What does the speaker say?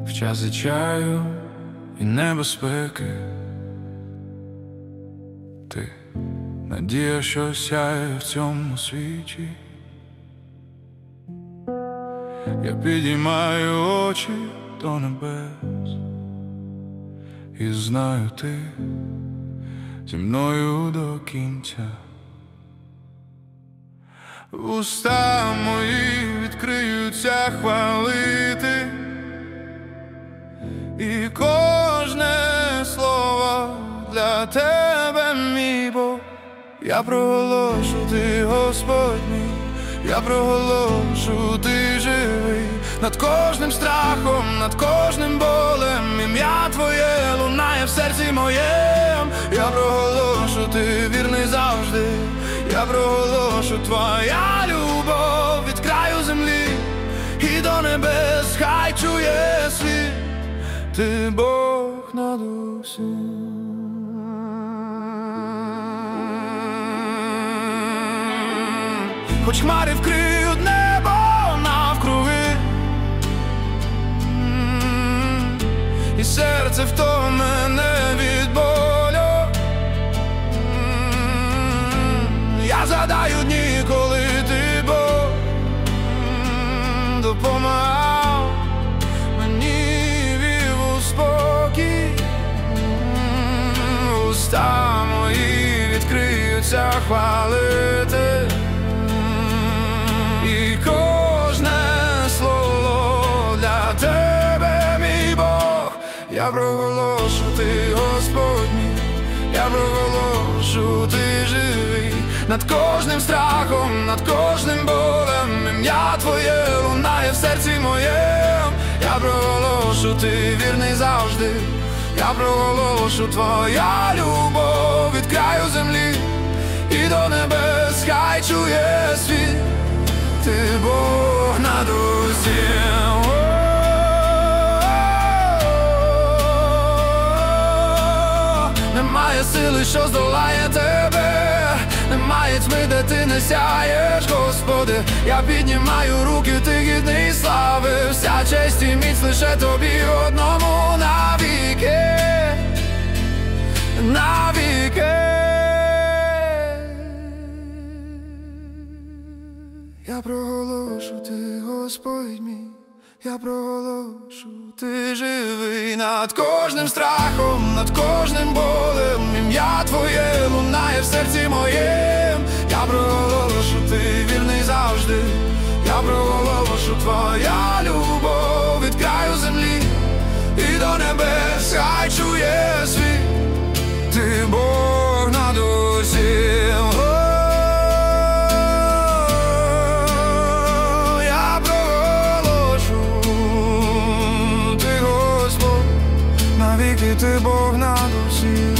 в часи чаю і небезпеки. Ти надія, що сяє в цьому світі. Я підіймаю очі до небес і знаю, ти зі мною до кінця. Уста мої відкриються хвалити, і кожне слово для тебе, мій Бог. Я проголошу, ти Господь мій, я проголошу, ти живий. Над кожним страхом, над кожним болем ім'я Твоє лунає в серці моєм. Я проголошу, ти вірний завжди. Я проголошу, Твоя любов від краю землі і до небес хай чує світ. Ти Бог над усім. Хоч хмари вкриють небо навкруги, і серце втомлене від болю, я згадаю дні, коли ти, Бог, допомагав мені, вів у спокій. Уста мої відкриються хвалити, і кожне слово для тебе, мій Бог. Я проголошу, ти Господь мій, я проголошу, ти живий. Над кожним страхом, над кожним болем ім'я Твоє лунає в серці моєм. Я проголошу, ти вірний завжди. Я проголошу, Твоя любов від краю землі і до небес хай чує світ. Ти Бог над усім. Немає сили, що здолає тебе, немає тьми, де ти не сяєш, Господи. Я піднімаю руки, ти гідний слави. Вся честь і міць лише тобі одному навіки, навіки. Я проголошу, ти Господь мій, я проголошу, ти живий. Над кожним страхом, над кожним болем ім'я Твоє лунає в серці моєм. Я проголошу, ти вірний завжди. Я проголошу, Твоя любов від краю землі і до небес хай чує світ. Ти Бог над усім. Навіки ти Бог над усім.